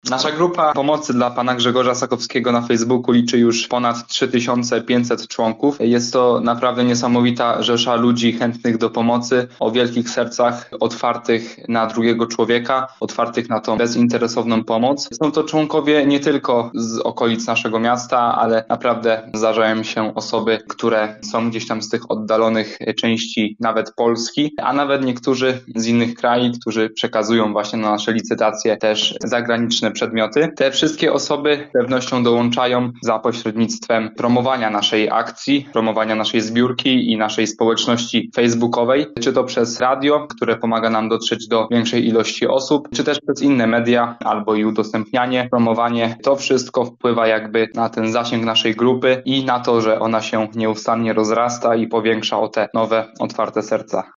Nasza grupa pomocy dla pana Grzegorza Sakowskiego na Facebooku liczy już ponad 3500 członków. Jest to naprawdę niesamowita rzesza ludzi chętnych do pomocy, o wielkich sercach, otwartych na drugiego człowieka, otwartych na tą bezinteresowną pomoc. Są to członkowie nie tylko z okolic naszego miasta, ale naprawdę zdarzają się osoby, które są gdzieś tam z tych oddalonych części nawet Polski, a nawet niektórzy z innych krajów, którzy przekazują właśnie na nasze licytacje też zagraniczne przedmioty. Te wszystkie osoby z pewnością dołączają za pośrednictwem promowania naszej akcji, promowania naszej zbiórki i naszej społeczności facebookowej, czy to przez radio, które pomaga nam dotrzeć do większej ilości osób, czy też przez inne media, albo i udostępnianie, promowanie. To wszystko wpływa jakby na ten zasięg naszej grupy i na to, że ona się nieustannie rozrasta i powiększa o te nowe, otwarte serca.